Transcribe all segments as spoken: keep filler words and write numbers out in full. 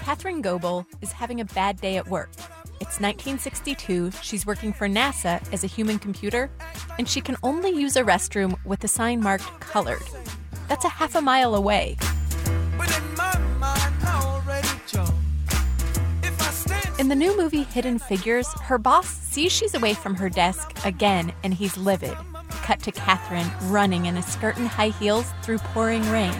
Katherine Goebel is having a bad day at work. It's nineteen sixty-two, she's working for NASA as a human computer, and she can only use a restroom with a sign marked colored. That's a half a mile away. In the new movie Hidden Figures, her boss sees she's away from her desk again, and he's livid. Cut to Katherine running in a skirt and high heels through pouring rain.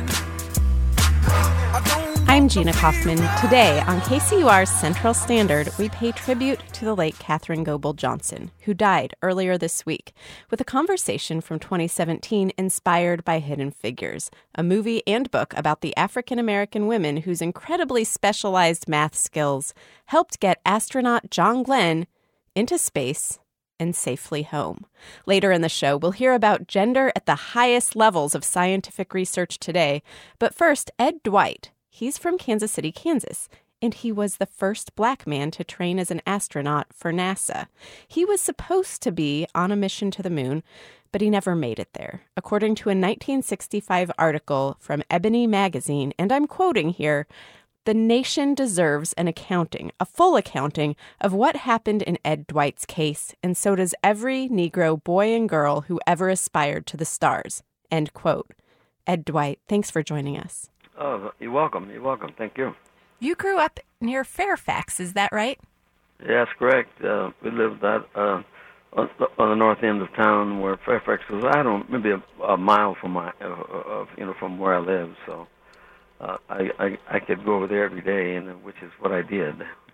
I'm Gina Kaufman. Today on K C U R's Central Standard, we pay tribute to the late Katherine Goebel Johnson, who died earlier this week, with a conversation from twenty seventeen inspired by Hidden Figures, a movie and book about the African-American women whose incredibly specialized math skills helped get astronaut John Glenn into space and safely home. Later in the show, we'll hear about gender at the highest levels of scientific research today. But first, Ed Dwight. He's from Kansas City, Kansas, and he was the first black man to train as an astronaut for NASA. He was supposed to be on a mission to the moon, but he never made it there, according to a nineteen sixty-five article from Ebony magazine, and I'm quoting here, "The nation deserves an accounting, a full accounting of what happened in Ed Dwight's case, and so does every Negro boy and girl who ever aspired to the stars." End quote. Ed Dwight, thanks for joining us. Oh, you're welcome. You're welcome. Thank you. You grew up near Fairfax, is that right? Yeah, that's correct. Uh, we lived at, uh, on, on the north end of town where Fairfax was. I don't maybe a, a mile from my, uh, of you know, from where I live. So uh, I, I I could go over there every day, and which is what I did.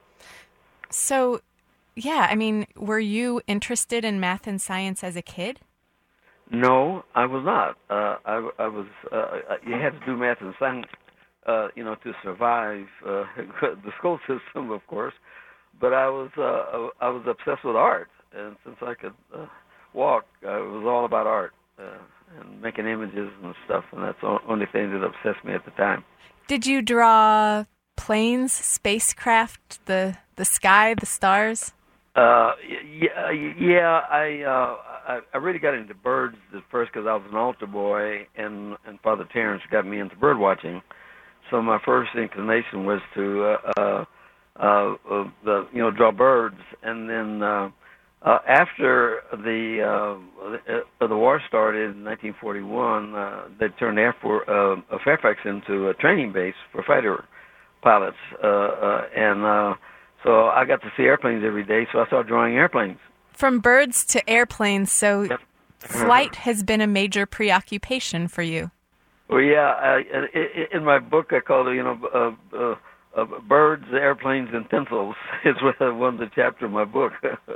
So, yeah, I mean, were you interested in math and science as a kid? No, I was not. Uh, I, I was. Uh, you had to do math and science, uh, you know, to survive uh, the school system, of course. But I was. Uh, I was obsessed with art, and since I could uh, walk, uh, it was all about art uh, and making images and stuff. And that's the only thing that obsessed me at the time. Did you draw planes, spacecraft, the the sky, the stars? Uh, yeah, yeah. I, uh, I I really got into birds at first because I was an altar boy, and and Father Terrence got me into bird watching. So my first inclination was to uh, uh, uh, uh, the you know draw birds, and then uh, uh, after the uh, the, the war started in nineteen forty-one, uh, they turned Air Force uh, Fairfax into a training base for fighter pilots, uh, uh, and. Uh, So I got to see airplanes every day, so I started drawing airplanes. From birds to airplanes, so Yep. flight has been a major preoccupation for you. Well, yeah, I, in my book I called it, you know, uh, uh, uh, birds, airplanes, and pencils. It's one of the chapter of my book.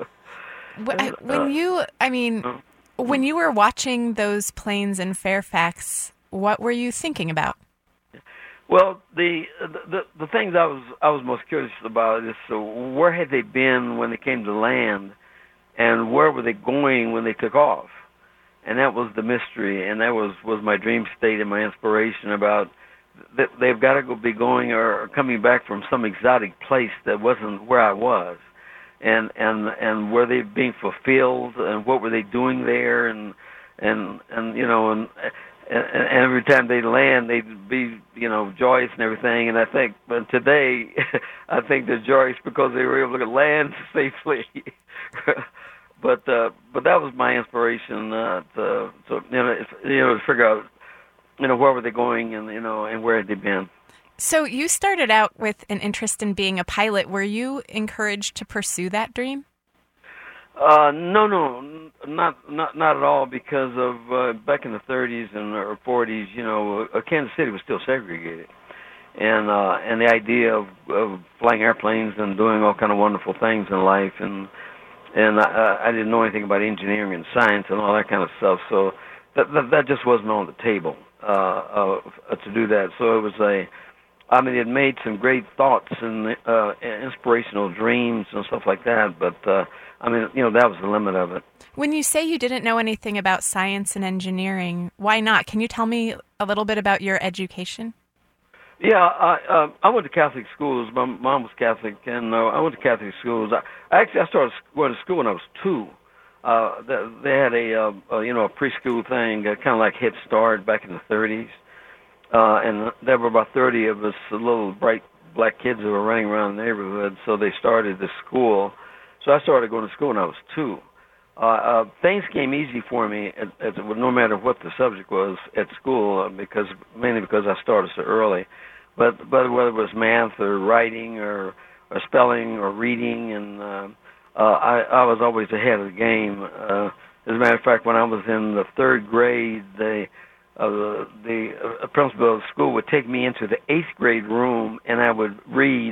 When you, I mean, when you were watching those planes in Fairfax, what were you thinking about? Well, the, the the things I was I was most curious about is so where had they been when they came to land, and where were they going when they took off, and that was the mystery, and that was, was my dream state and my inspiration about that they've got to go be going or coming back from some exotic place that wasn't where I was, and and and were they being fulfilled, and what were they doing there, and and and you know and. And, and every time they'd land, they'd be, you know, joyous and everything. And I think, but today, I think they're joyous because they were able to land safely. but uh, but that was my inspiration uh, to, to you know, you know, to figure out, you know, where were they going, and you know, and where had they been. So you started out with an interest in being a pilot. Were you encouraged to pursue that dream? Uh, no, no, not not not at all. Because of uh, back in the thirties and or forties, you know, uh, Kansas City was still segregated, and uh, and the idea of, of flying airplanes and doing all kind of wonderful things in life, and and I, I didn't know anything about engineering and science and all that kind of stuff. So that that, that just wasn't on the table uh, uh, to do that. So it was a, I mean, it made some great thoughts and uh, inspirational dreams and stuff like that, but. Uh, I mean, you know, that was the limit of it. When you say you didn't know anything about science and engineering, why not? Can you tell me a little bit about your education? Yeah, I uh, I went to Catholic schools. My mom was Catholic, and uh, I went to Catholic schools. I, actually, I started going to school when I was two. Uh, they, they had a, uh, a you know a preschool thing, uh, kind of like Head Start back in the thirties, uh, and there were about thirty of us, little bright black kids who were running around the neighborhood, so they started this school. So I started going to school when I was two. Uh, uh, things came easy for me, at, at, no matter what the subject was at school, uh, because mainly because I started so early. But but whether it was math or writing or, or spelling or reading, and uh, uh, I, I was always ahead of the game. Uh, as a matter of fact, when I was in the third grade, they Uh, the the uh, principal of the school would take me into the eighth grade room, and I would read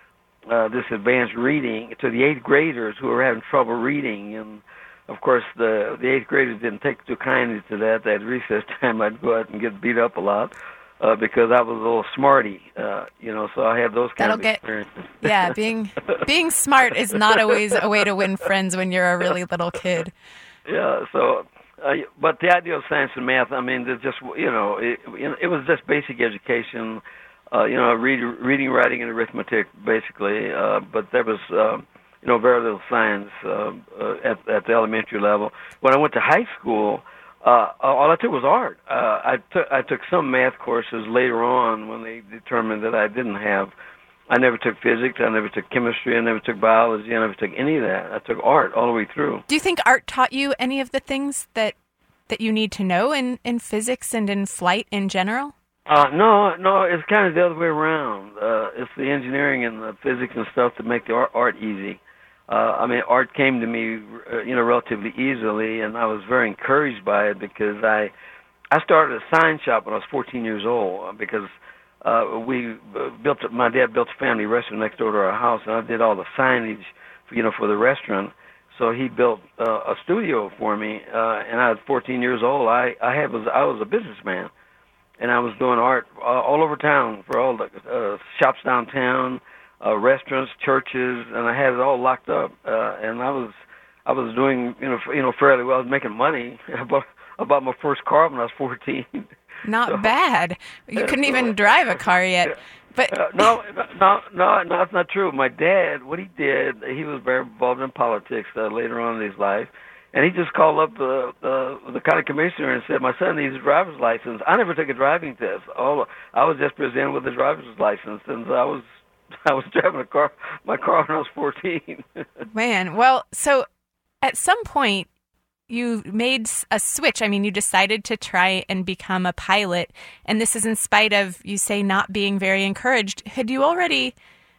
uh, this advanced reading to the eighth graders who were having trouble reading. And of course, the the eighth graders didn't take too kindly to that. At recess time, I'd go out and get beat up a lot uh, because I was a little smarty, uh, you know. So I had those kind That'll of get, experiences. Yeah, being being smart is not always a way to win friends when you're a really little kid. Yeah, so. Uh, but the idea of science and math, I mean, it's just, you know, it, it was just basic education, uh, you know, read, reading, writing, and arithmetic, basically. Uh, but there was, uh, you know, very little science uh, uh, at, at the elementary level. When I went to high school, uh, all I took was art. Uh, I, took, I took some math courses later on when they determined that I didn't have. I never took physics, I never took chemistry, I never took biology, I never took any of that. I took art all the way through. Do you think art taught you any of the things that that you need to know in, in physics and in flight in general? Uh, no, no, it's kind of the other way around. Uh, it's the engineering and the physics and stuff that make the art, art easy. Uh, I mean, art came to me, uh, you know, relatively easily, and I was very encouraged by it because I, I started a sign shop when I was fourteen years old because Uh, we uh, built. My dad built a family restaurant next door to our house, and I did all the signage, for, you know, for the restaurant. So he built uh, a studio for me, uh, and I was fourteen years old. I I had was I was a businessman, and I was doing art all, all over town for all the uh, shops downtown, uh, restaurants, churches, and I had it all locked up. Uh, and I was I was doing you know you know fairly well. I was making money. I bought, I bought my first car when I was fourteen. Not so, bad. You couldn't even drive a car yet. But uh, no, no, no, no, that's not true. My dad, what he did, he was very involved in politics uh, later on in his life, and he just called up the uh, the county commissioner and said, "My son needs a driver's license." I never took a driving test. All I was just presented with a driver's license, and I was I was driving a car, my car when I was fourteen. Man, well, so at some point, you made a switch. I mean, you decided to try and become a pilot, and this is in spite of, you say, not being very encouraged. Had you already,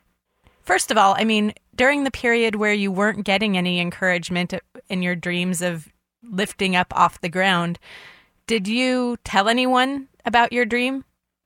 first of all, I mean, during the period where you weren't getting any encouragement in your dreams of lifting up off the ground, did you tell anyone about your dream?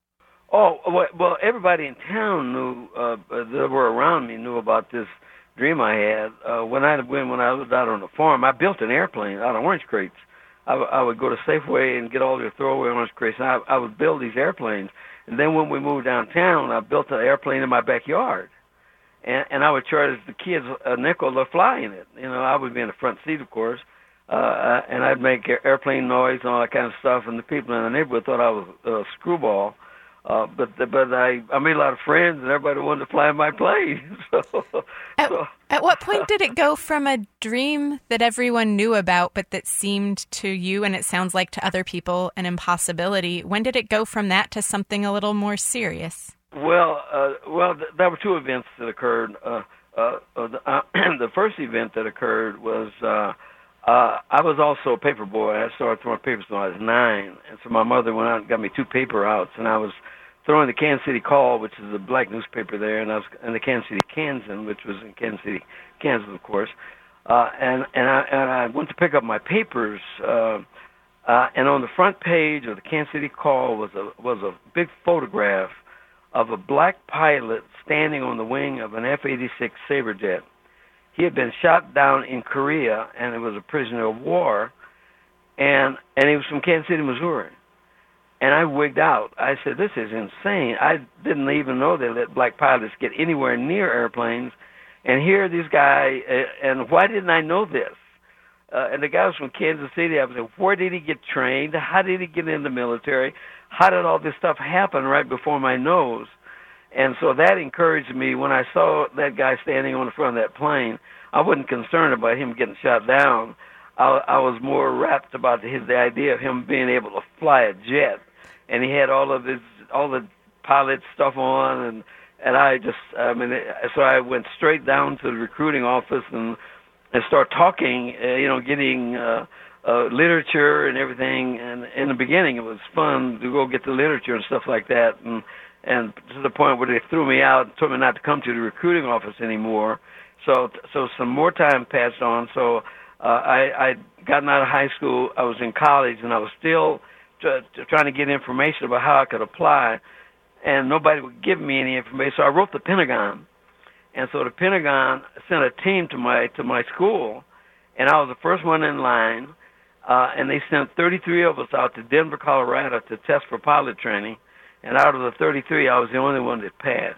Oh, well, everybody in town knew, uh, that were around me knew about this dream I had. Uh, when I when when I was out on the farm, I built an airplane out of orange crates. I, w- I would go to Safeway and get all the throwaway orange crates, and I, I would build these airplanes. And then when we moved downtown, I built an airplane in my backyard, and, and I would charge the kids a nickel to fly in it. You know, I would be in the front seat, of course, uh, and I'd make airplane noise and all that kind of stuff. And the people in the neighborhood thought I was a screwball. Uh, but but I, I made a lot of friends, and everybody wanted to fly in my plane. so, at, so. at what point did it go from a dream that everyone knew about, but that seemed to you, and it sounds like to other people, an impossibility? When did it go from that to something a little more serious? Well, uh, well, th- there were two events that occurred. Uh, uh, uh, the, uh, the first event that occurred was uh, uh, I was also a paper boy. I started throwing papers when I was nine, and so my mother went out and got me two paper outs, and I was throwing the Kansas City Call, which is a black newspaper there, and I was in the Kansas City Kansan, which was in Kansas City, Kansas, of course. Uh, and and I and I went to pick up my papers, uh, uh, and on the front page of the Kansas City Call was a was a big photograph of a black pilot standing on the wing of an F eighty-six Sabre jet. He had been shot down in Korea, and he was a prisoner of war, and and he was from Kansas City, Missouri. And I wigged out. I said, "This is insane." I didn't even know they let black pilots get anywhere near airplanes. And here this guy, uh, and why didn't I know this? Uh, and the guy was from Kansas City. I was like, where did he get trained? How did he get in the military? How did all this stuff happen right before my nose? And so that encouraged me. When I saw that guy standing on the front of that plane, I wasn't concerned about him getting shot down. I, I was more rapt about his the idea of him being able to fly a jet. And he had all of his all the pilot stuff on, and And I just, I mean, so I went straight down to the recruiting office and and start talking, uh, you know, getting uh, uh, literature and everything. And in the beginning, it was fun to go get the literature and stuff like that. And and to the point where they threw me out and told me not to come to the recruiting office anymore. So so some more time passed on. So uh, I I'd gotten out of high school. I was in college, and I was still t- t- trying to get information about how I could apply. And nobody would give me any information. So I wrote the Pentagon. And so the Pentagon sent a team to my to my school, and I was the first one in line. Uh, and they sent thirty-three of us out to Denver, Colorado to test for pilot training. And out of the thirty-three, I was the only one that passed.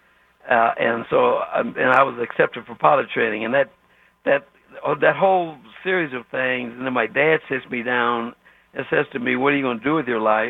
Uh, and so um, and I was accepted for pilot training. And that that that whole series of things, and then my dad sits me down and says to me, "What are you going to do with your life?"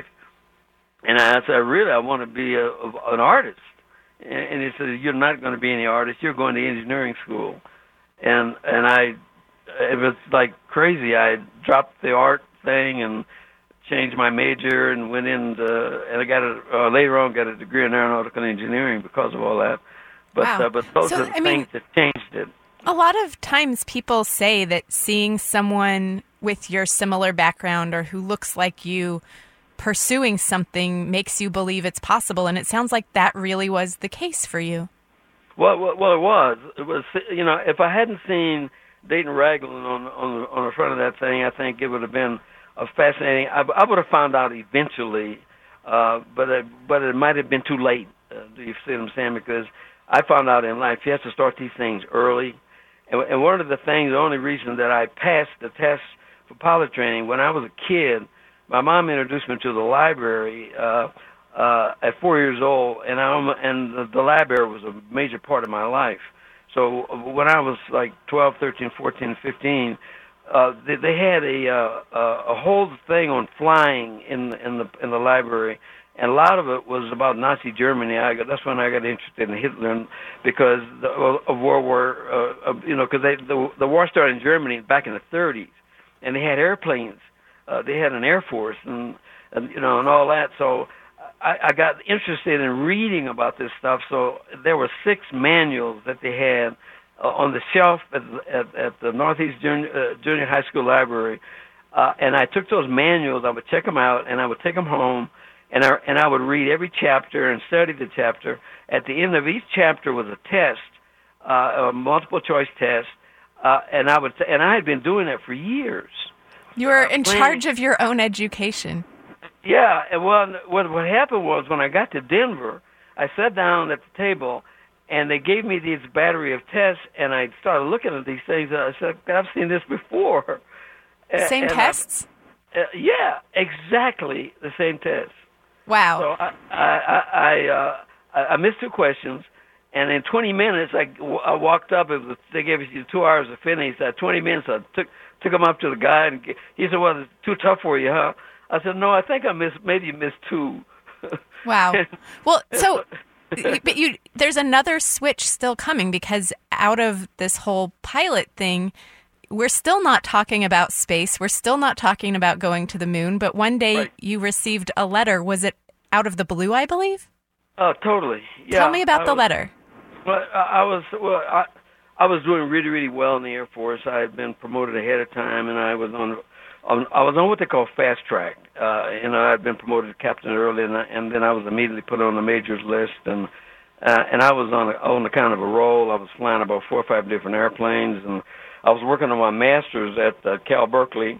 And I said, "Really, I want to be a, an artist." And he said, "You're not going to be any artist. You're going to engineering school." And and I, it was like crazy. I dropped the art thing and changed my major and went into, and I got a, uh, later on got a degree in aeronautical engineering because of all that. But wow. uh, but those so, are the I things mean, that changed it. A lot of times people say that seeing someone with your similar background or who looks like you pursuing something makes you believe it's possible, and it sounds like that really was the case for you. Well, well, well it was. It was. You know, if I hadn't seen Dayton Ragland on on the, on the front of that thing, I think it would have been a fascinating. I, I would have found out eventually, uh, but it, but it might have been too late. Uh, do you see what I'm saying? Because I found out in life you have to start these things early, and, and one of the things, the only reason that I passed the test for pilot training when I was a kid. My mom introduced me to the library uh, uh, at four years old, and I and the, the library was a major part of my life. So when I was like twelve, thirteen, fourteen, fifteen, uh, they, they had a uh, a whole thing on flying in in the in the library, and a lot of it was about Nazi Germany. I got, that's when I got interested in Hitler because the, of World War, uh, you know, because the the war started in Germany back in the thirties, and they had airplanes. Uh, they had an Air Force and, and you know and all that. So I, I got interested in reading about this stuff. So there were six manuals that they had uh, on the shelf at, at, at the Northeast Junior, uh, Junior High School Library, uh, and I took those manuals. I would check them out, and I would take them home, and I and I would read every chapter and study the chapter. At the end of each chapter was a test, uh, a multiple choice test, uh, and I would and I had been doing that for years. You were in charge of your own education. Yeah, and well, what what happened was when I got to Denver, I sat down at the table, and they gave me this battery of tests, and I started looking at these things, and I said, "I've seen this before." Same and tests? I, uh, yeah, exactly the same tests. Wow. So I I I, uh, I missed two questions, and in twenty minutes, I, I walked up. It was, they gave us two hours to finish. At twenty minutes, I took. Took him up to the guy, and he said, "Well, it's too tough for you, huh?" I said, "No, I think I missed, maybe you missed two." Wow. Well, so, but you, there's another switch still coming because out of this whole pilot thing, we're still not talking about space. We're still not talking about going to the moon. But one day right. you received a letter. Was it out of the blue, I believe? Oh, totally. Yeah. Tell me about I the was, letter. Well, I was well. I, I was doing really, really well in the Air Force. I had been promoted ahead of time, and I was on, on I was on what they call fast track. Uh, you know, I'd been promoted to captain early, and, I, and then I was immediately put on the majors list, and uh, and I was on a, on the kind of a roll. I was flying about four or five different airplanes, and I was working on my master's at uh, Cal Berkeley,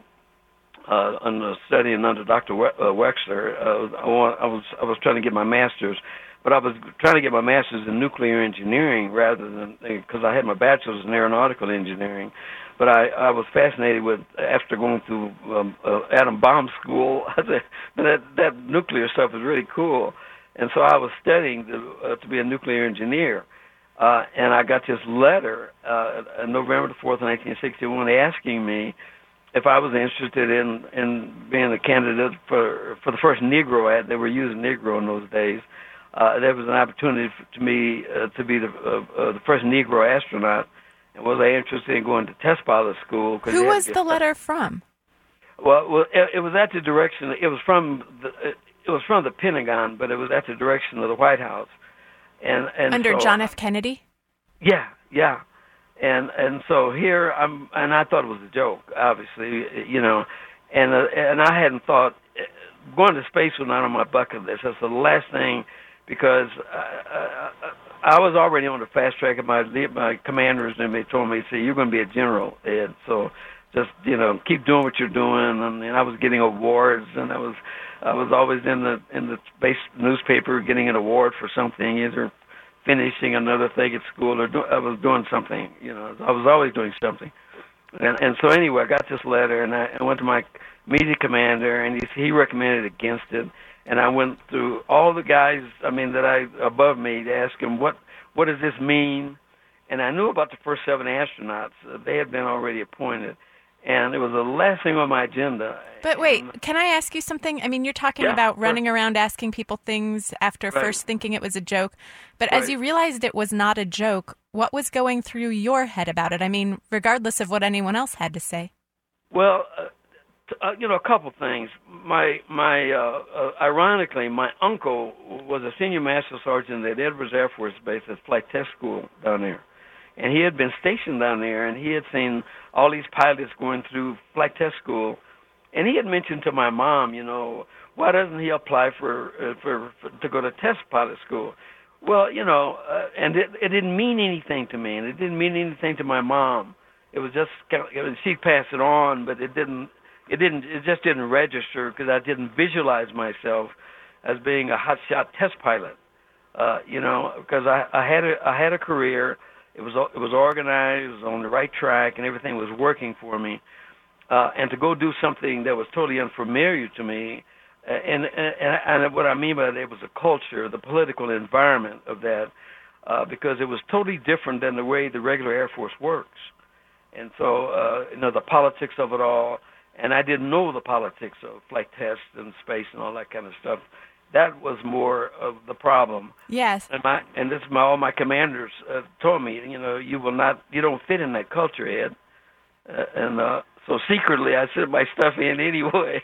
uh, and studying under Doctor We- uh, Wexler. Uh, I, want, I was I was trying to get my master's. But I was trying to get my master's in nuclear engineering rather than, because I had my bachelor's in aeronautical engineering. But I, I was fascinated with, after going through um, uh, atom bomb school, I said, that, that nuclear stuff is really cool. And so I was studying to, uh, to be a nuclear engineer. Uh, and I got this letter uh, on November the fourth, nineteen sixty-one, asking me if I was interested in, in being a candidate for, for the first Negro ad. They were using Negro in those days. Uh, there was an opportunity to me uh, to be the, uh, uh, the first Negro astronaut, and was I interested in going to test pilot school? Who was the letter from? Well, well, it, it was at the direction. It was from the. It was from the Pentagon, but it was at the direction of the White House, And, and Under so, John F. Kennedy? Yeah, yeah. And and so here I'm, and I thought it was a joke, obviously, you know, and uh, and I hadn't thought going to space was not on my bucket list. That's the last thing, because I, I, I was already on the fast track, and my my commanders and they told me, "See, you're going to be a general, Ed. So just you know, keep doing what you're doing." And, and I was getting awards, and I was I was always in the in the space newspaper getting an award for something, either finishing another thing at school, or do, I was doing something. You know, I was always doing something. And and so anyway, I got this letter, and I, I went to my immediate commander, and he he recommended against it. And I went through all the guys, I mean, that I above me to ask him what what does this mean. And I knew about the first seven astronauts; uh, they had been already appointed, and it was the last thing on my agenda. But wait, and, can I ask you something? I mean, you're talking yeah, about sure. running around asking people things after Right. first thinking it was a joke. But Right. as you realized it was not a joke, what was going through your head about it? I mean, regardless of what anyone else had to say. Well, uh, t- uh, you know, a couple things. My my uh, uh, ironically, my uncle was a senior master sergeant at Edwards Air Force Base at Flight Test School down there, and he had been stationed down there, and he had seen all these pilots going through Flight Test School, and he had mentioned to my mom, you know, why doesn't he apply for uh, for, for to go to test pilot school? Well, you know, uh, and it, it didn't mean anything to me, and it didn't mean anything to my mom. It was just kind of, it was, she'd pass it on, but it didn't. It didn't. It just didn't register because I didn't visualize myself as being a hotshot test pilot. Uh, you know, because I, I had a I had a career. It was it was organized. It was on the right track, and everything was working for me. Uh, and to go do something that was totally unfamiliar to me, uh, and, and and what I mean by that, it was the culture, the political environment of that, uh, because it was totally different than the way the regular Air Force works. And so, uh, you know, the politics of it all, and I didn't know the politics of flight tests and space and all that kind of stuff. That was more of the problem. Yes. And my and this my all my commanders uh, told me, you know, you will not, you don't fit in that culture, Ed. Uh, and uh, so secretly, I sent my stuff in anyway.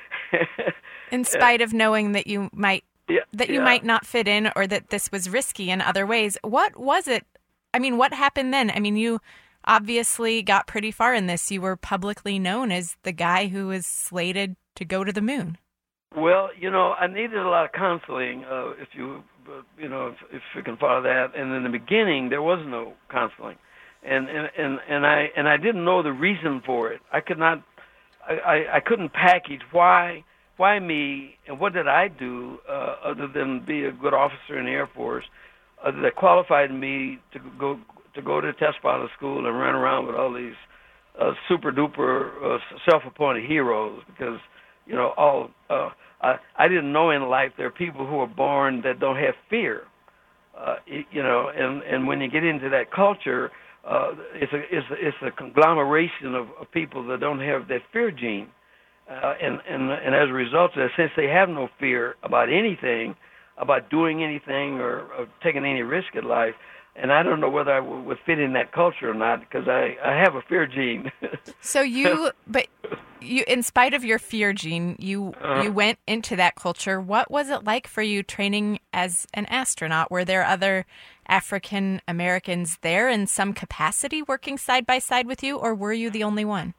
In spite of knowing that you might yeah, that you yeah. might not fit in, or that this was risky in other ways. What was it? I mean, what happened then? I mean, you obviously got pretty far in this. You were publicly known as the guy who was slated to go to the moon. Well, you know, I needed a lot of counseling, uh, if you, uh, you know, if, if you can follow that. And in the beginning, there was no counseling, and and and, and I and I didn't know the reason for it. I could not, I, I, I couldn't package why why me and what did I do uh, other than be a good officer in the Air Force uh, that qualified me to go to go to test pilot school and run around with all these uh, super duper uh, self-appointed heroes, because. You know, all uh, I, I didn't know in life there are people who are born that don't have fear. Uh, you know, and, and when you get into that culture, uh, it's a it's a, it's a conglomeration of, of people that don't have that fear gene, uh, and and and as a result of that, since they have no fear about anything, about doing anything or, or taking any risk in life. And I don't know whether I w- would fit in that culture or not, because I, I have a fear gene. So you, but you, in spite of your fear gene, you uh, you went into that culture. What was it like for you training as an astronaut? Were there other African Americans there in some capacity working side by side with you, or were you the only one?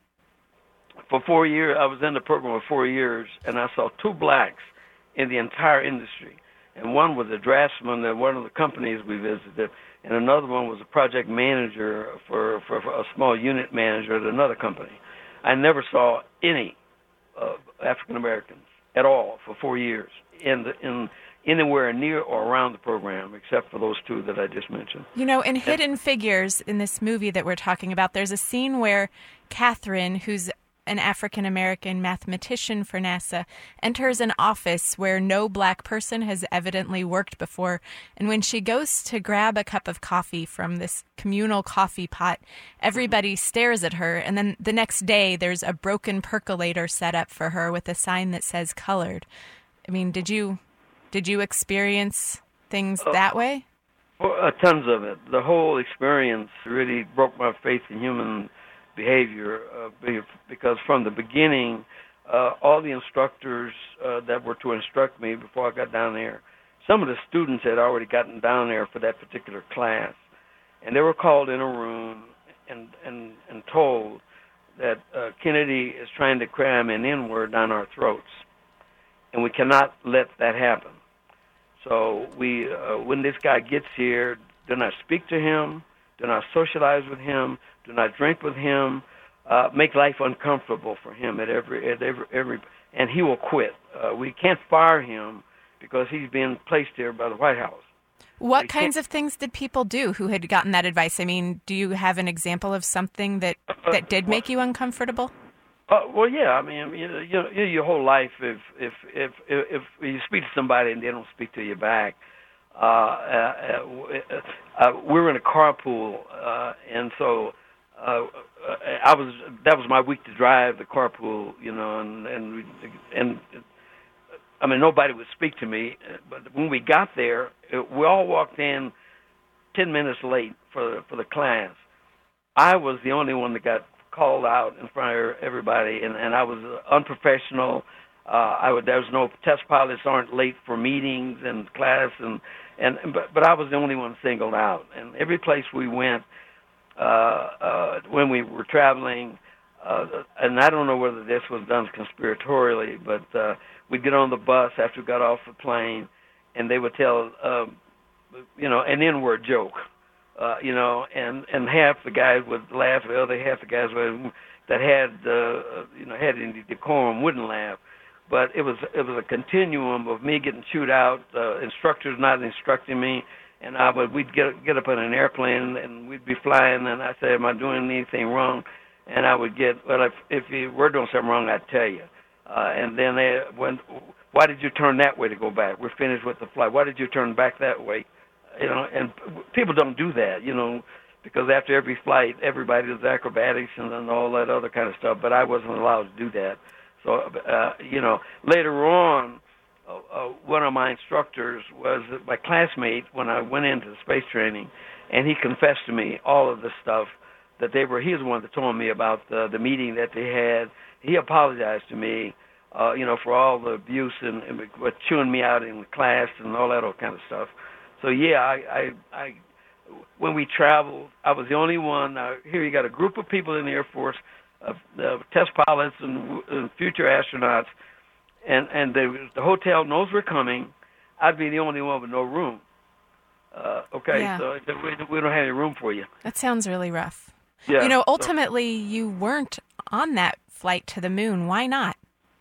For four years, I was in the program for four years, and I saw two blacks in the entire industry. And one was a draftsman at one of the companies we visited, and another one was a project manager for, for, for a small unit manager at another company. I never saw any uh, African Americans at all for four years in the, in anywhere near or around the program, except for those two that I just mentioned. You know, in Hidden Figures, in this movie that we're talking about, there's a scene where Catherine, who's an African-American mathematician for NASA, enters an office where no black person has evidently worked before. And when she goes to grab a cup of coffee from this communal coffee pot, everybody stares at her. And then the next day, there's a broken percolator set up for her with a sign that says colored. I mean, did you did you experience things uh, that way? Well, uh, tons of it. The whole experience really broke my faith in human behavior, uh, because from the beginning, uh, all the instructors uh, that were to instruct me before I got down there some of the students had already gotten down there for that particular class, and they were called in a room and and, and told that uh, Kennedy is trying to cram an N-word down our throats, and we cannot let that happen. So we, uh, when this guy gets here, do not speak to him, do not socialize with him, do not drink with him, uh, make life uncomfortable for him at every at every, every and he will quit. Uh, we can't fire him because he's being placed here by the White House. What kinds of things did people do who had gotten that advice? I mean, do you have an example of something that, that did make you uncomfortable? Uh, well, yeah. I mean, you know, you know, your whole life, if if if if you speak to somebody and they don't speak to you back, uh, uh, uh, we were in a carpool, uh, and so uh, I was that was my week to drive the carpool, you know, and and and. I mean, nobody would speak to me, but when we got there, we all walked in ten minutes late for for the class. I was the only one that got called out in front of everybody, and, and I was unprofessional. Uh, I would, there was no test pilots aren't late for meetings and class, and, and but, but I was the only one singled out. And every place we went, uh, uh, when we were traveling, uh, and I don't know whether this was done conspiratorially, but uh, we'd get on the bus after we got off the plane, and they would tell, uh, you know, an N-word joke, uh, you know, and, and half the guys would laugh, the other half the guys would, that had, uh, you know, had any decorum wouldn't laugh. But it was it was a continuum of me getting chewed out, uh, instructors not instructing me, and I would we'd get get up on an airplane and we'd be flying, and I say, "Am I doing anything wrong?" And I would get, well, if if you were doing something wrong, I'd tell you. Uh, and then they when, why did you turn that way to go back? We're finished with the flight. Why did you turn back that way? You know, and people don't do that, you know, because after every flight, everybody does acrobatics and, and all that other kind of stuff. But I wasn't allowed to do that. So, uh, you know, later on, uh, uh, one of my instructors was my classmate when I went into the space training, and he confessed to me all of the stuff that they were. He was the one that told me about the, the meeting that they had. He apologized to me, uh, you know, for all the abuse and, and chewing me out in the class and all that old kind of stuff. So, yeah, I, I, I when we traveled, I was the only one. Uh, here you got a group of people in the Air Force, Of uh, test pilots and, and future astronauts, and and the, the hotel knows we're coming. I'd be the only one with no room. Uh, okay, yeah. so we, we don't have any room for you. That sounds really rough. Yeah. You know, ultimately, so, you weren't on that flight to the moon. Why not?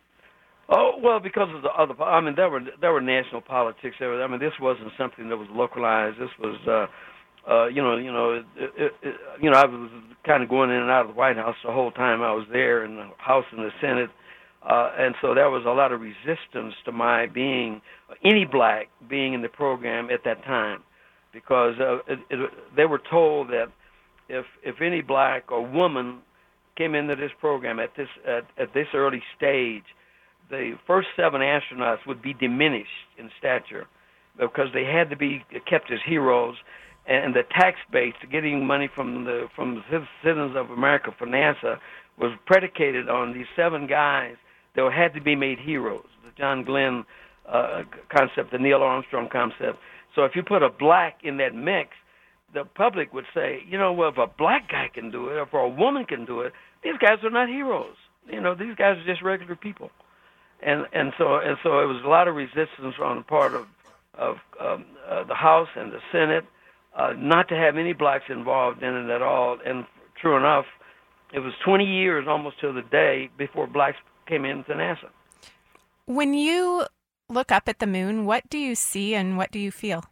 Oh well, because of the other. I mean, there were there were national politics there. I mean, this wasn't something that was localized. This was. Uh, Uh, you know, you know, it, it, it, you know. I was kind of going in and out of the White House the whole time I was there, in the House and the Senate, uh, and so there was a lot of resistance to my being any black being in the program at that time, because uh, it, it, they were told that if if any black or woman came into this program at this at, at this early stage, the first seven astronauts would be diminished in stature, because they had to be kept as heroes. And the tax base, getting money from the from the citizens of America for NASA, was predicated on these seven guys that had to be made heroes. The John Glenn uh, concept, the Neil Armstrong concept. So if you put a black in that mix, the public would say, you know, well, if a black guy can do it, or if a woman can do it, these guys are not heroes. You know, these guys are just regular people. And and so and so it was a lot of resistance on the part of of um, uh, the House and the Senate. Uh, not to have any blacks involved in it at all. And true enough, it was twenty years almost to the day before blacks came into NASA. When you look up at the moon, what do you see and what do you feel?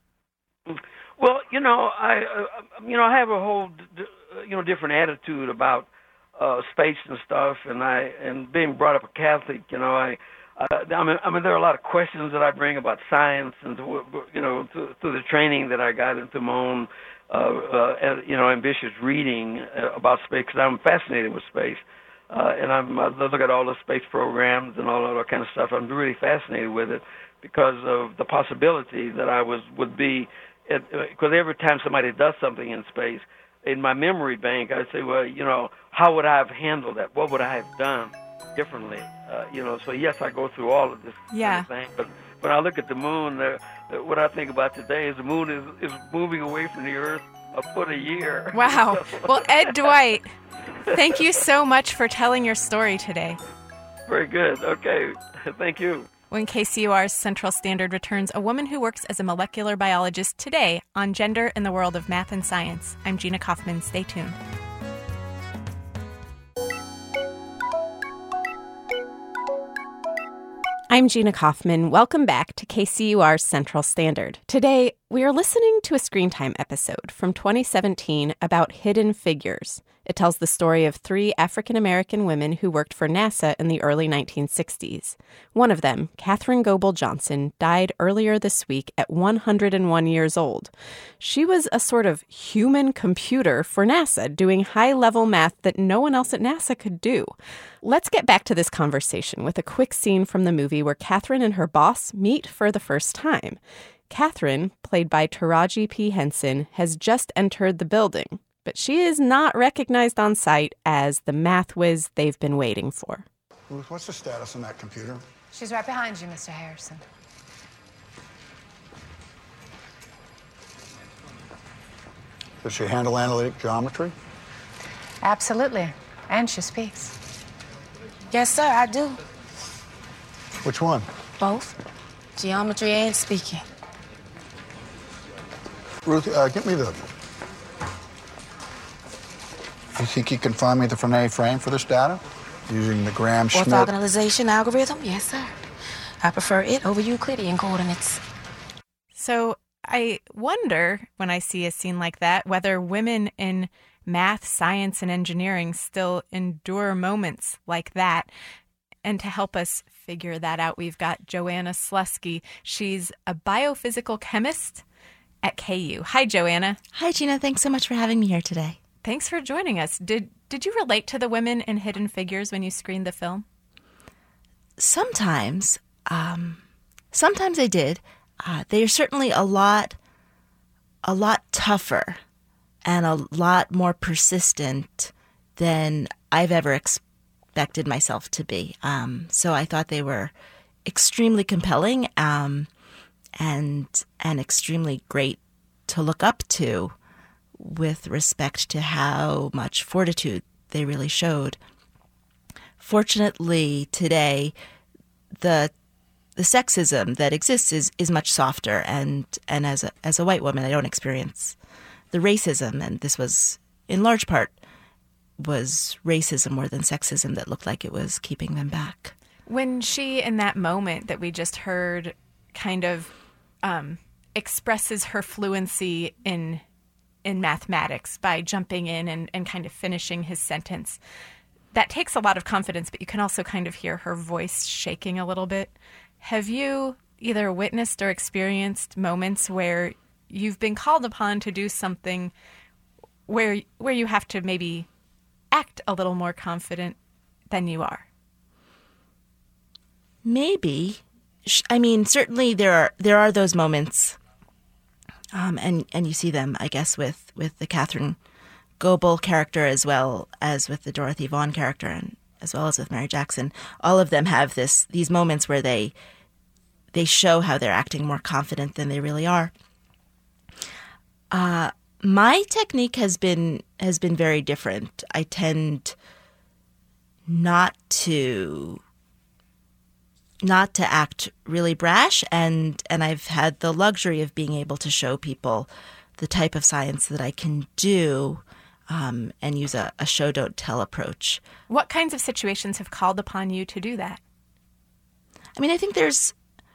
Well, you know, I uh, you know I have a whole you know different attitude about uh, space and stuff, and I and being brought up a Catholic, you know, I. Uh, I mean, I mean, there are a lot of questions that I bring about science, and you know, through, through the training that I got into my own, uh, uh, you know, ambitious reading about space, because I'm fascinated with space, uh, and I'm, I look at all the space programs and all that kind of stuff. I'm really fascinated with it because of the possibility that I was would be, because every time somebody does something in space, in my memory bank, I say, well, you know, how would I have handled that? What would I have done differently? Uh, you know, so yes, I go through all of this yeah. kind of thing, but when I look at the moon, uh, what I think about today is the moon is, is moving away from the Earth a foot a year. Wow. Well, Ed Dwight, thank you so much for telling your story today. Very good. Okay. Thank you. When K C U R's Central Standard returns, a woman who works as a molecular biologist today on gender in the world of math and science. I'm Gina Kaufman. Stay tuned. I'm Gina Kaufman. Welcome back to K C U R's Central Standard. Today, we are listening to a Screen Time episode from twenty seventeen about Hidden Figures. It tells the story of three African-American women who worked for NASA in the early nineteen sixties. One of them, Katherine Goebel Johnson, died earlier this week at one hundred one years old. She was a sort of human computer for NASA, doing high-level math that no one else at NASA could do. Let's get back to this conversation with a quick scene from the movie where Katherine and her boss meet for the first time. Katherine, played by Taraji P. Henson, has just entered the building, but she is not recognized on site as the math whiz they've been waiting for. Ruth, what's the status on that computer? She's right behind you, Mister Harrison. Does she handle analytic geometry? Absolutely. And she speaks. Yes, sir, I do. Which one? Both. Geometry and speaking. Ruth, uh, get me the... You think you can find me the Frenet frame for this data? Using the Graham-Schmidt... Orthogonalization algorithm? Yes, sir. I prefer it over Euclidean coordinates. So I wonder, when I see a scene like that, whether women in math, science, and engineering still endure moments like that. And to help us figure that out, we've got Joanna Slusky. She's a biophysical chemist at K U. Hi, Joanna. Hi, Gina. Thanks so much for having me here today. Thanks for joining us. Did did you relate to the women in Hidden Figures when you screened the film? Sometimes. Um, sometimes I did. Uh, they are certainly a lot, a lot tougher and a lot more persistent than I've ever expected myself to be. Um, so I thought they were extremely compelling um, and and extremely great to look up to with respect to how much fortitude they really showed. Fortunately, today, the the sexism that exists is, is much softer, and, and as a as a white woman, I don't experience the racism, and this was, in large part, was racism more than sexism that looked like it was keeping them back. When she, in that moment that we just heard, kind of um, expresses her fluency in in mathematics by jumping in and, and kind of finishing his sentence, that takes a lot of confidence, but you can also kind of hear her voice shaking a little bit. Have you either witnessed or experienced moments where you've been called upon to do something where where you have to maybe act a little more confident than you are? Maybe. I mean, certainly there are there are those moments, um, and and you see them, I guess, with, with the Katherine Goebel character as well as with the Dorothy Vaughan character, and as well as with Mary Jackson. All of them have this these moments where they they show how they're acting more confident than they really are. Uh, my technique has been has been very different. I tend not to not to act really brash, and and I've had the luxury of being able to show people the type of science that I can do, um, and use a, a show don't tell approach. What kinds of situations have called upon you to do that? I mean, I think there's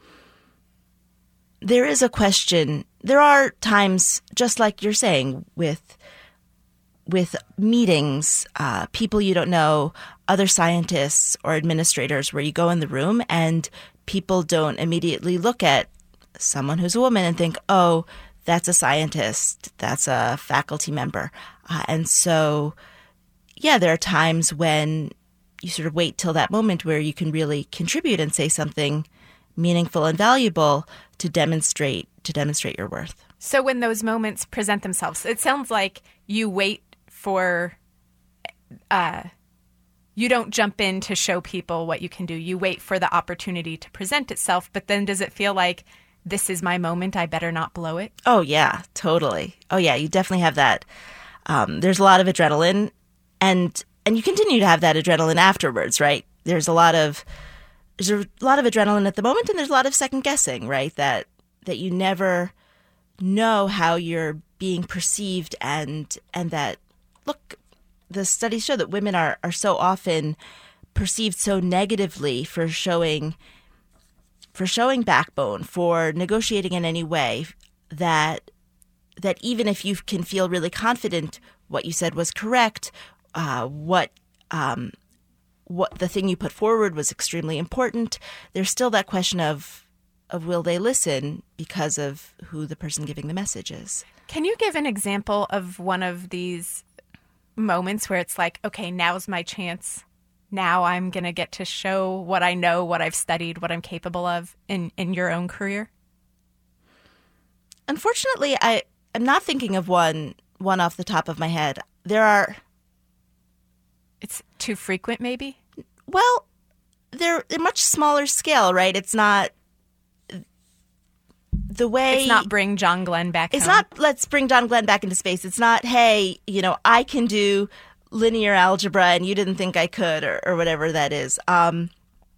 there is a question. There are times, just like you're saying, with with meetings, uh, people you don't know, other scientists or administrators, where you go in the room and people don't immediately look at someone who's a woman and think, oh, that's a scientist, that's a faculty member. Uh, and so, yeah, there are times when you sort of wait till that moment where you can really contribute and say something meaningful and valuable to demonstrate to demonstrate your worth. So when those moments present themselves, it sounds like you wait for uh, You don't jump in to show people what you can do. You wait for the opportunity to present itself. But then does it feel like, this is my moment, I better not blow it? Oh, yeah, totally. Oh, yeah, you definitely have that. Um, there's a lot of adrenaline, and and you continue to have that adrenaline afterwards, right? There's a lot of there's a lot of adrenaline at the moment, and there's a lot of second guessing, right? That that you never know how you're being perceived, and and that, look, the studies show that women are, are so often perceived so negatively for showing for showing backbone, for negotiating in any way, that that even if you can feel really confident what you said was correct, uh, what um, what the thing you put forward was extremely important, there's still that question of of will they listen because of who the person giving the message is. Can you give an example of one of these moments where it's like, okay, now's my chance. Now I'm going to get to show what I know, what I've studied, what I'm capable of in, in your own career? Unfortunately, I, I'm not thinking of one one off the top of my head. There are... It's too frequent, maybe? Well, they're, they're much smaller scale, right? It's not... The way it's not bring John Glenn back it's home. not let's bring John Glenn back into space. It's not, hey, you know, I can do linear algebra and you didn't think I could, or, or whatever that is. Um,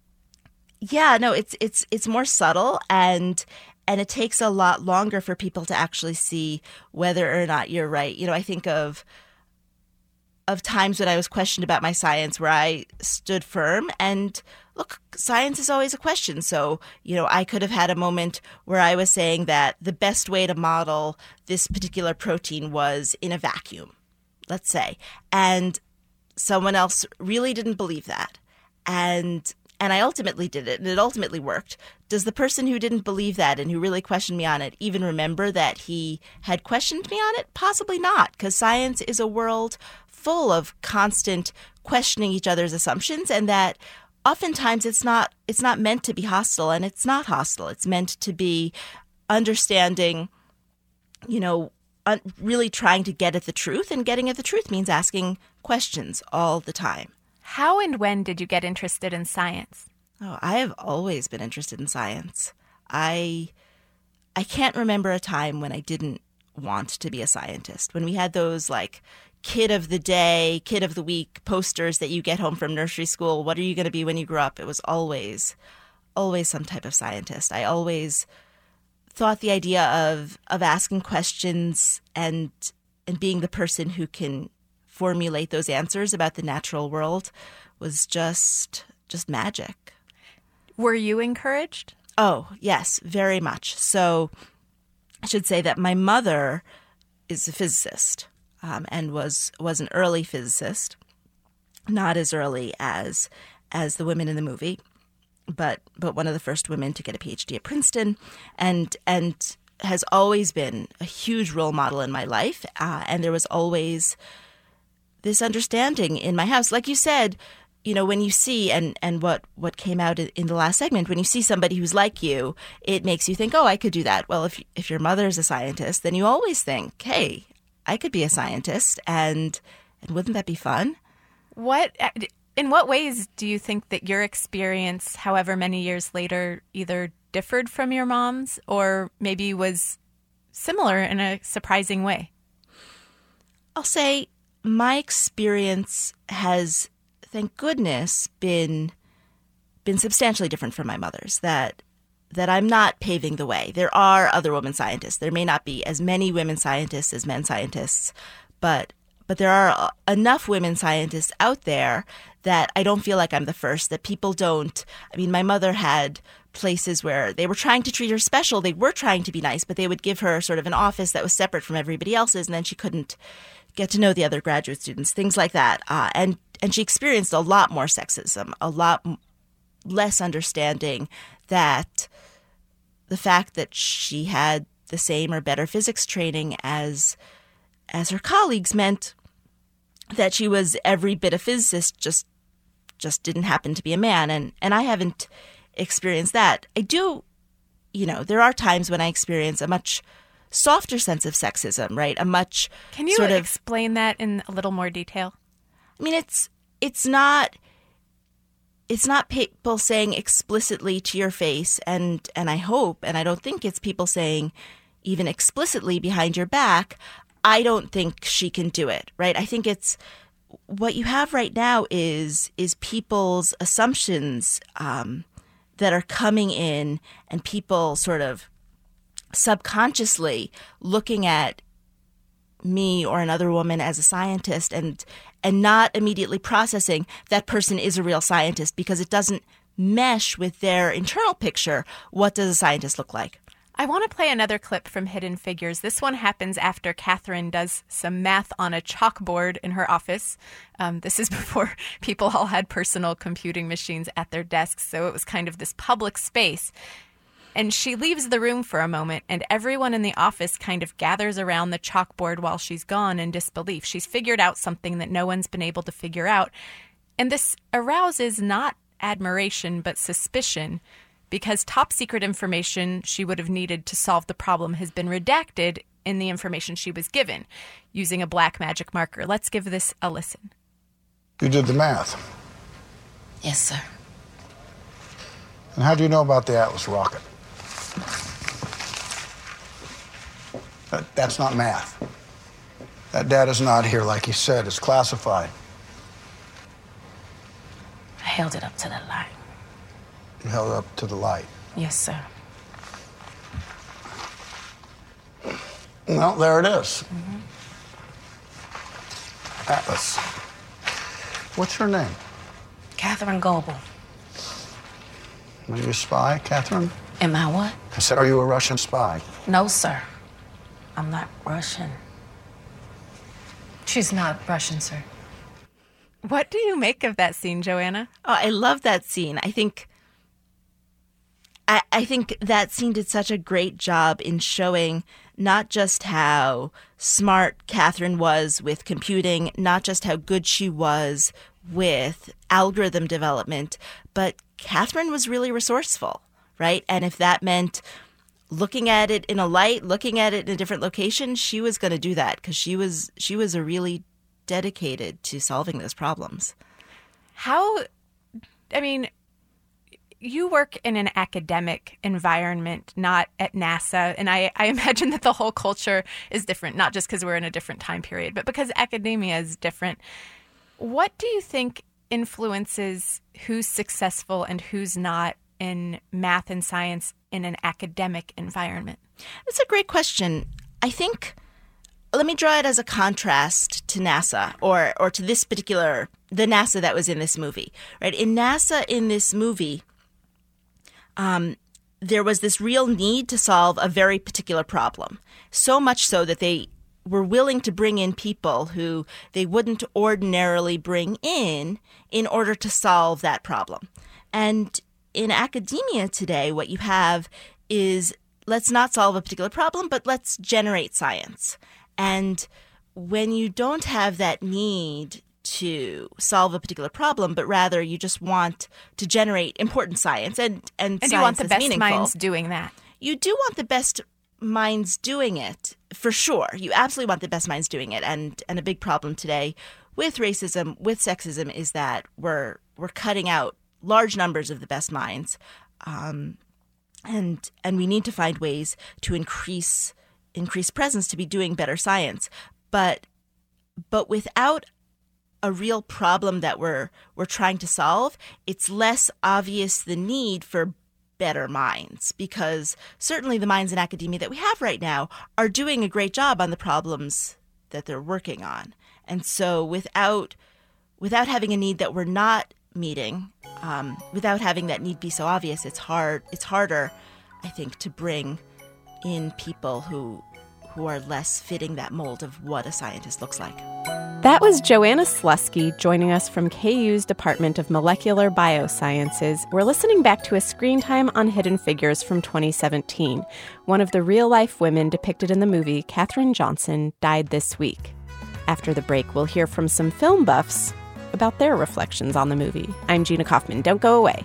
yeah, no, it's it's it's more subtle, and and it takes a lot longer for people to actually see whether or not you're right. You know, I think of of times when I was questioned about my science where I stood firm, and look, science is always a question. So, you know, I could have had a moment where I was saying that the best way to model this particular protein was in a vacuum, let's say. And someone else really didn't believe that. And and I ultimately did it, and it ultimately worked. Does the person who didn't believe that and who really questioned me on it even remember that he had questioned me on it? Possibly not, because science is a world full of constant questioning each other's assumptions, and that oftentimes it's not it's not meant to be hostile, and it's not hostile. It's meant to be understanding, you know, un- really trying to get at the truth, and getting at the truth means asking questions all the time. How and when did you get interested in science? Oh, I have always been interested in science. I I can't remember a time when I didn't want to be a scientist. When we had those, like, kid of the day, kid of the week posters that you get home from nursery school, what are you going to be when you grow up? It was always, always some type of scientist. I always thought the idea of of asking questions and and being the person who can formulate those answers about the natural world was just just magic. Were you encouraged? Oh, yes, very much. So I should say that my mother is a physicist. Um, and was was an early physicist, not as early as as the women in the movie, but but one of the first women to get a P H D at Princeton, and and has always been a huge role model in my life. Uh, and there was always this understanding in my house, like you said. You know, when you see, and, and what, what came out in the last segment, when you see somebody who's like you, it makes you think, oh, I could do that. Well, if if your mother's a scientist, then you always think, hey, I could be a scientist, and and wouldn't that be fun? What, in what ways do you think that your experience, however many years later, either differed from your mom's or maybe was similar in a surprising way? I'll say my experience has, thank goodness, been been substantially different from my mother's. That that I'm not paving the way. There are other women scientists. There may not be as many women scientists as men scientists, but but there are enough women scientists out there that I don't feel like I'm the first, that people don't. I mean, my mother had places where they were trying to treat her special. They were trying to be nice, but they would give her sort of an office that was separate from everybody else's, and then she couldn't get to know the other graduate students, things like that. Uh, and, and she experienced a lot more sexism, a lot less understanding that the fact that she had the same or better physics training as as her colleagues meant that she was every bit a physicist, just just didn't happen to be a man. And, and I haven't experienced that. I do, you know, there are times when I experience a much softer sense of sexism, right? A much Can you sort of, explain that in a little more detail? I mean, it's it's not it's not people saying explicitly to your face, and and I hope, and I don't think it's people saying even explicitly behind your back, I don't think she can do it, right? I think it's what you have right now is is people's assumptions um, that are coming in, and people sort of subconsciously looking at me or another woman as a scientist and and not immediately processing that person is a real scientist because it doesn't mesh with their internal picture. What does a scientist look like? I want to play another clip from Hidden Figures. This one happens after Catherine does some math on a chalkboard in her office. Um, this is before people all had personal computing machines at their desks, so it was kind of this public space. And she leaves the room for a moment, and everyone in the office kind of gathers around the chalkboard while she's gone in disbelief. She's figured out something that no one's been able to figure out. And this arouses not admiration, but suspicion, because top secret information she would have needed to solve the problem has been redacted in the information she was given using a black magic marker. Let's give this a listen. You did the math. Yes, sir. And how do you know about the Atlas rocket? That, that's not math. That data's not here, like you said. It's classified. I held it up to the light. You held it up to the light. Yes, sir. Well, there it is. Mm-hmm. Atlas. What's her name? Catherine Goebel. Are you a spy, Catherine? Am I what? I said, are you a Russian spy? No, sir. I'm not Russian. She's not Russian, sir. What do you make of that scene, Joanna? Oh, I love that scene. I think I, I think that scene did such a great job in showing not just how smart Catherine was with computing, not just how good she was with algorithm development, but Catherine was really resourceful, right? And if that meant looking at it in a light, looking at it in a different location, she was going to do that because she was she was a really dedicated to solving those problems. How, I mean, you work in an academic environment, not at NASA. And I, I imagine that the whole culture is different, not just because we're in a different time period, but because academia is different. What do you think influences who's successful and who's not in math and science in an academic environment? That's a great question. I think, let me draw it as a contrast to NASA or or to this particular, the NASA that was in this movie, right? In NASA in this movie, um, there was this real need to solve a very particular problem, so much so that they were willing to bring in people who they wouldn't ordinarily bring in in order to solve that problem. And in academia today, what you have is let's not solve a particular problem, but let's generate science. And when you don't have that need to solve a particular problem, but rather you just want to generate important science and, and, and science you want the that's best meaningful, minds doing that. You do want the best minds doing it, for sure. You absolutely want the best minds doing it. And and a big problem today with racism, with sexism, is that we're we're cutting out large numbers of the best minds. Um, and and we need to find ways to increase increase presence to be doing better science. But but without a real problem that we're we're trying to solve, it's less obvious the need for better minds, because certainly the minds in academia that we have right now are doing a great job on the problems that they're working on. And so without without having a need that we're not meeting, um, without having that need be so obvious, it's hard it's harder, I think, to bring in people who who are less fitting that mold of what a scientist looks like. That was Joanna Slutsky joining us from K U's Department of Molecular Biosciences. We're listening back to a screen time on Hidden Figures from twenty seventeen. One of the real-life women depicted in the movie, Katherine Johnson, died this week. After the break, we'll hear from some film buffs about their reflections on the movie. I'm Gina Kaufman. Don't go away.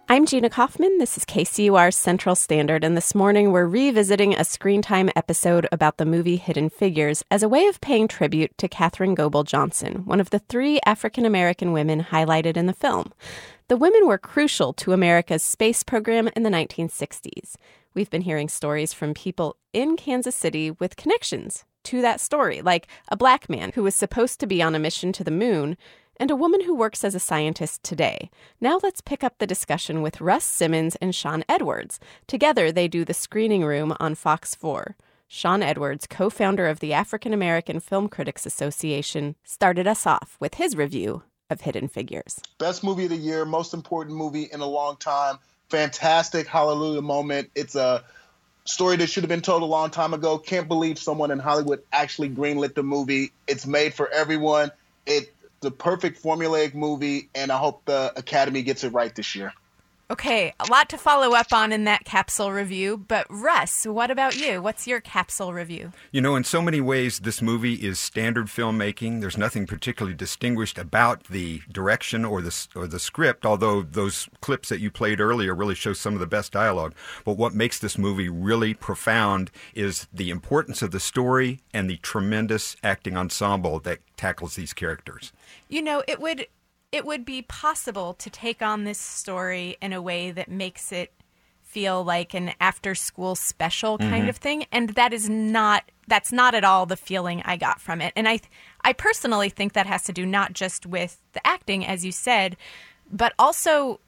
I'm Gina Kaufman. This is K C U R Central Standard, and this morning we're revisiting a Screen Time episode about the movie Hidden Figures as a way of paying tribute to Katherine Goebel Johnson, one of the three African-American women highlighted in the film. The women were crucial to America's space program in the nineteen sixties. We've been hearing stories from people in Kansas City with connections to that story, like a black man who was supposed to be on a mission to the moon, and a woman who works as a scientist today. Now let's pick up the discussion with Russ Simmons and Sean Edwards. Together, they do The Screening Room on Fox four. Sean Edwards, co-founder of the African American Film Critics Association, started us off with his review of Hidden Figures. Best movie of the year, most important movie in a long time. Fantastic hallelujah moment. It's a story that should have been told a long time ago. Can't believe someone in Hollywood actually greenlit the movie. It's made for everyone. It the perfect formulaic movie, and I hope the Academy gets it right this year. Okay, a lot to follow up on in that capsule review, but Russ, what about you? What's your capsule review? You know, in so many ways, this movie is standard filmmaking. There's nothing particularly distinguished about the direction or the or the script, although those clips that you played earlier really show some of the best dialogue. But what makes this movie really profound is the importance of the story and the tremendous acting ensemble that tackles these characters. You know, it would... It would be possible to take on this story in a way that makes it feel like an after-school special kind mm-hmm. of thing, and that is not that's not at all the feeling I got from it. And I I personally think that has to do not just with the acting, as you said, but also,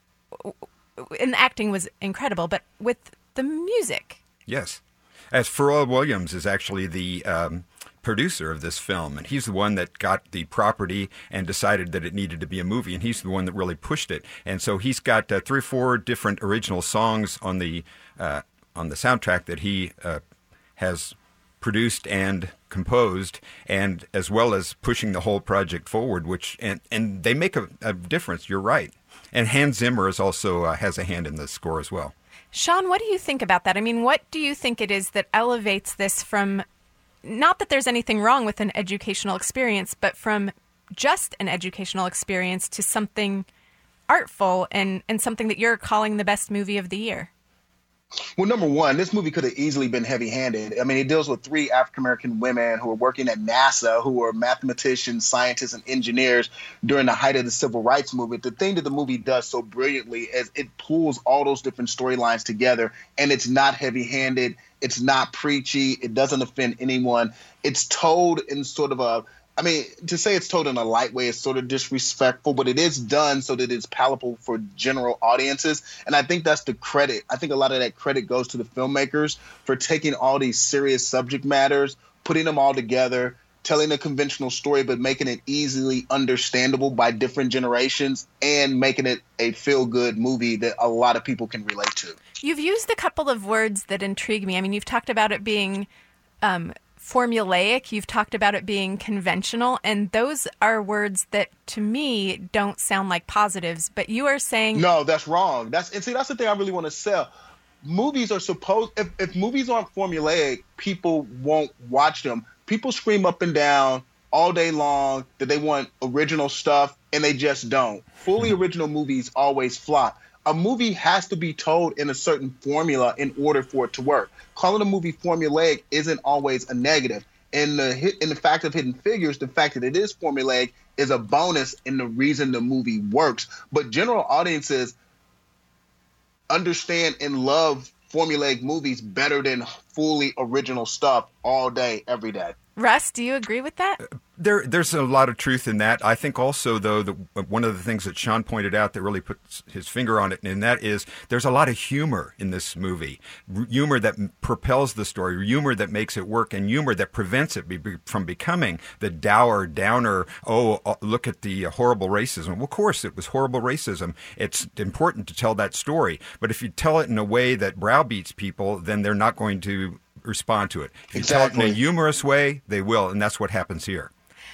and the acting was incredible, but with the music. Yes. As Pharrell Williams is actually the um, producer of this film, and he's the one that got the property and decided that it needed to be a movie, and he's the one that really pushed it. And so he's got uh, three or four different original songs on the uh, on the soundtrack that he uh, has produced and composed, and as well as pushing the whole project forward, which and, and they make a, a difference. You're right. And Hans Zimmer is also uh, has a hand in the score as well. Sean, what do you think about that? I mean, what do you think it is that elevates this from, not that there's anything wrong with an educational experience, but from just an educational experience to something artful and, and something that you're calling the best movie of the year? Well, number one, this movie could have easily been heavy-handed. I mean, it deals with three African-American women who are working at NASA, who are mathematicians, scientists, and engineers during the height of the civil rights movement. The thing that the movie does so brilliantly is it pulls all those different storylines together, and it's not heavy-handed. It's not preachy. It doesn't offend anyone. It's told in sort of a I mean, to say it's told in a light way is sort of disrespectful, but it is done so that it's palatable for general audiences. And I think that's the credit. I think a lot of that credit goes to the filmmakers for taking all these serious subject matters, putting them all together, telling a conventional story, but making it easily understandable by different generations and making it a feel-good movie that a lot of people can relate to. You've used a couple of words that intrigue me. I mean, you've talked about it being um, formulaic. You've talked about it being conventional. And those are words that, to me, don't sound like positives. But you are saying... No, that's wrong. That's And see, that's the thing I really want to sell. Movies are supposed... If, if movies aren't formulaic, people won't watch them. People scream up and down all day long that they want original stuff, and they just don't. Fully original movies always flop. A movie has to be told in a certain formula in order for it to work. Calling a movie formulaic isn't always a negative. And the hit, in the fact of Hidden Figures, the fact that it is formulaic is a bonus in the reason the movie works. But general audiences understand and love formulaic movies better than fully original stuff all day, every day. Russ, do you agree with that? There, there's a lot of truth in that. I think also, though, that one of the things that Sean pointed out that really puts his finger on it, and that is there's a lot of humor in this movie. Humor that propels the story, humor that makes it work, and humor that prevents it be, from becoming the dour, downer, oh, look at the horrible racism. Well, of course, it was horrible racism. It's important to tell that story. But if you tell it in a way that browbeats people, then they're not going to respond to it. If you exactly. tell it in a humorous way, they will, and that's what happens here.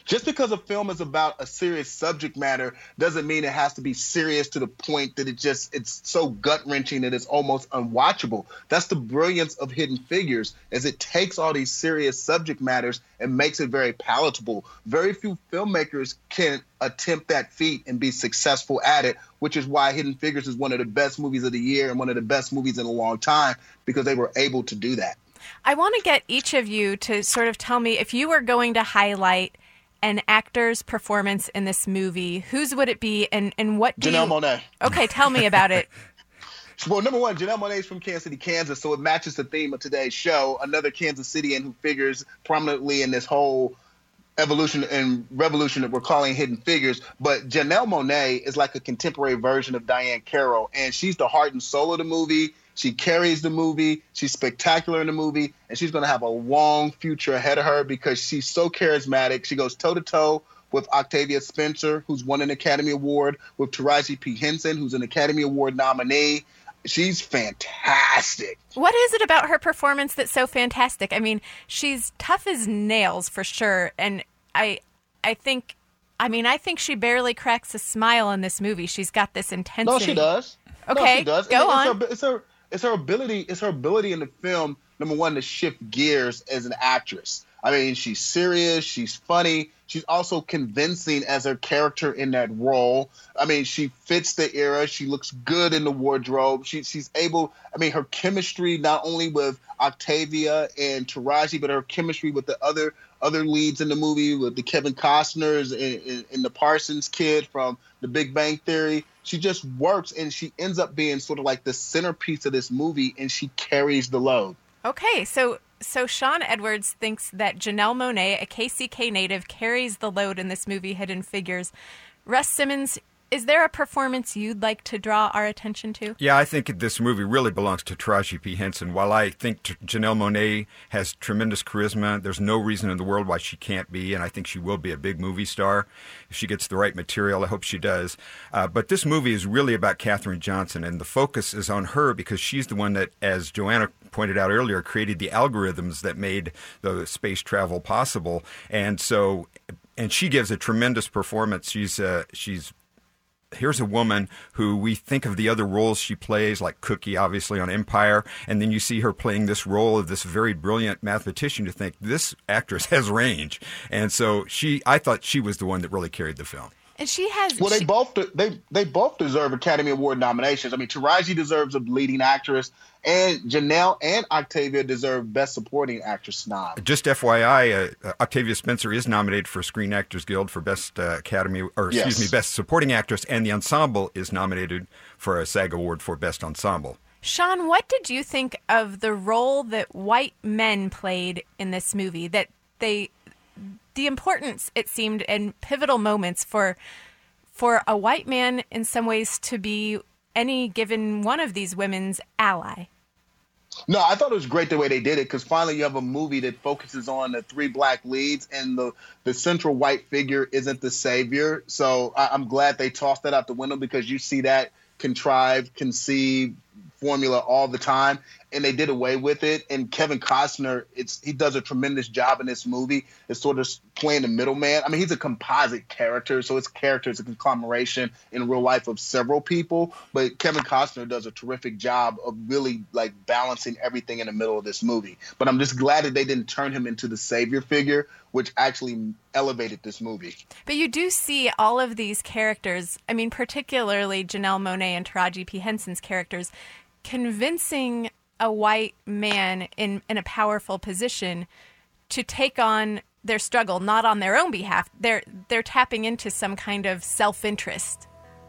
Just because a film is about a serious subject matter doesn't mean it has to be serious to the point that it just it's so gut-wrenching that it's almost unwatchable. That's the brilliance of Hidden Figures, is it takes all these serious subject matters and makes it very palatable. Very few filmmakers can attempt that feat and be successful at it, which is why Hidden Figures is one of the best movies of the year and one of the best movies in a long time, because they were able to do that. I want to get each of you to sort of tell me, if you were going to highlight an actor's performance in this movie, whose would it be, and, and what do Janelle you... Monáe. Okay, tell me about it. Well, number one, Janelle Monáe is from Kansas City, Kansas, so it matches the theme of today's show. Another Kansas Citian who figures prominently in this whole evolution and revolution that we're calling Hidden Figures. But Janelle Monáe is like a contemporary version of Diane Carroll, and she's the heart and soul of the movie. She carries the movie. She's spectacular in the movie, and she's going to have a long future ahead of her because she's so charismatic. She goes toe-to-toe with Octavia Spencer, who's won an Academy Award, with Taraji P. Henson, who's an Academy Award nominee. She's fantastic. What is it about her performance that's so fantastic? I mean, she's tough as nails for sure, and I, I think, I mean, I think she barely cracks a smile in this movie. She's got this intensity. No, she does. Okay, no, she does. go and on. It's her, it's her, it's her ability. It's her ability in the film. Number one, to shift gears as an actress. I mean, she's serious. She's funny. She's also convincing as her character in that role. I mean, she fits the era. She looks good in the wardrobe. She, she's able, I mean, her chemistry, not only with Octavia and Taraji, but her chemistry with the other other leads in the movie, with the Kevin Costners and, and, and the Parsons kid from The Big Bang Theory. She just works, and she ends up being sort of like the centerpiece of this movie, and she carries the load. Okay, so so Sean Edwards thinks that Janelle Monáe, a K C K native, carries the load in this movie, Hidden Figures. Russ Simmons, is there a performance you'd like to draw our attention to? Yeah, I think this movie really belongs to Taraji P. Henson. While I think t- Janelle Monáe has tremendous charisma, there's no reason in the world why she can't be, and I think she will be a big movie star if she gets the right material. I hope she does. Uh, but this movie is really about Katherine Johnson, and the focus is on her because she's the one that, as Joanna pointed out earlier, created the algorithms that made the space travel possible. And so, and she gives a tremendous performance. She's uh, she's Here's a woman who we think of the other roles she plays, like Cookie, obviously, on Empire, and then you see her playing this role of this very brilliant mathematician. You think, this actress has range. And so she, I thought she was the one that really carried the film. And she has... Well, they she, both they they both deserve Academy Award nominations. I mean, Taraji deserves a leading actress, and Janelle and Octavia deserve Best Supporting Actress nod. Just F Y I, uh, Octavia Spencer is nominated for Screen Actors Guild for Best uh, Academy, or excuse yes. me, Best Supporting Actress, and the ensemble is nominated for a SAG Award for Best Ensemble. Sean, what did you think of the role that white men played in this movie? That they... The importance, it seemed, and pivotal moments for for a white man in some ways to be any given one of these women's ally. No, I thought it was great the way they did it, because finally you have a movie that focuses on the three black leads, and the, the central white figure isn't the savior. So I, I'm glad they tossed that out the window, because you see that contrived, conceived formula all the time, and they did away with it. And Kevin Costner, it's he does a tremendous job in this movie. It's sort of playing the middleman. I mean, he's a composite character, so his character is a conglomeration in real life of several people. But Kevin Costner does a terrific job of really like balancing everything in the middle of this movie. But I'm just glad that they didn't turn him into the savior figure, which actually elevated this movie. But you do see all of these characters, I mean, particularly Janelle Monáe and Taraji P. Henson's characters, convincing a white man in, in a powerful position to take on their struggle, not on their own behalf. They're they're tapping into some kind of self-interest.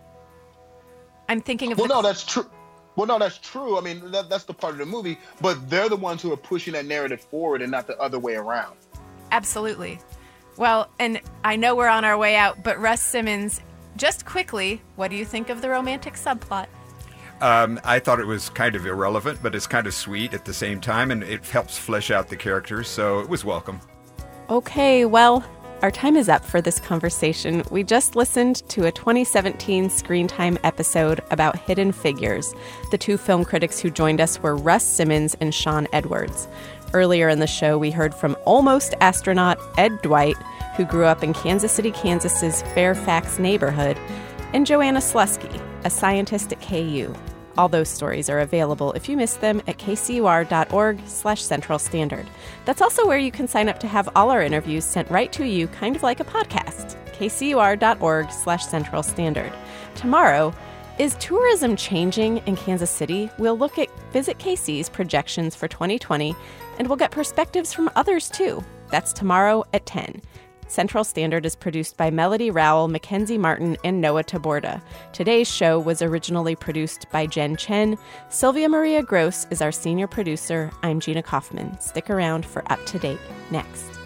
I'm thinking of well, the... no, that's true. Well, no, that's true. I mean, that, that's the part of the movie, but they're the ones who are pushing that narrative forward and not the other way around. Absolutely. Well, and I know we're on our way out, but Russ Simmons, just quickly, what do you think of the romantic subplot? Um, I thought it was kind of irrelevant, but it's kind of sweet at the same time, and it helps flesh out the characters, so it was welcome. Okay, well, our time is up for this conversation. We just listened to a twenty seventeen Screen Time episode about Hidden Figures. The two film critics who joined us were Russ Simmons and Sean Edwards. Earlier in the show, we heard from almost astronaut Ed Dwight, who grew up in Kansas City, Kansas's Fairfax neighborhood, and Joanna Slusky, a scientist at K U. All those stories are available if you missed them at kcur.org slash Central Standard. That's also where you can sign up to have all our interviews sent right to you, kind of like a podcast. kcur.org slash Central Standard. Tomorrow, is tourism changing in Kansas City? We'll look at Visit K C's projections for twenty twenty, and we'll get perspectives from others too. That's tomorrow at ten. Central Standard is produced by Melody Rowell, Mackenzie Martin, and Noah Taborda. Today's show was originally produced by Jen Chen. Sylvia Maria Gross is our senior producer. I'm Gina Kaufman. Stick around for Up to Date next.